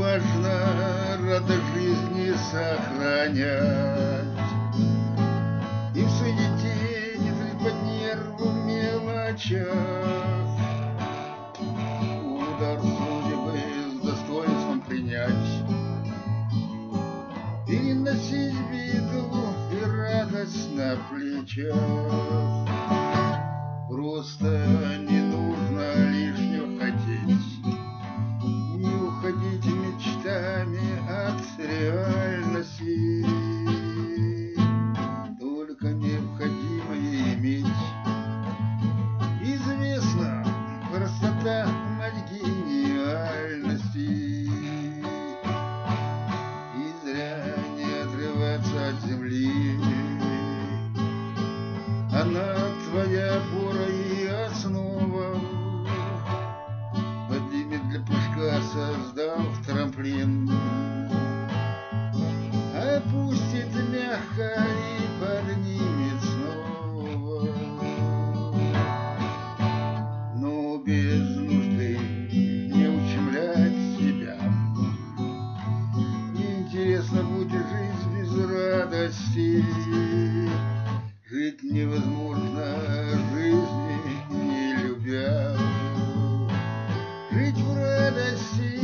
важно радость жизни сохранять. И в суете не злить под нерву мелочах. Удар судьбы с достоинством принять. Переносить беду и радость на плечах. Просто не нужно лишнего хотеть. Не уходите мечтами от реальности. Только необходимо иметь. Известна простота мать гениальности. И зря не отрываться от земли. Она твоя опора и основа. Поднимет для прыжка, создав трамплин. Опустит мягко и поднимет снова. Но без нужды не ущемлять себя. Неинтересно будет жизнь без радости. Жить невозможно жизни не любя. Жить в радости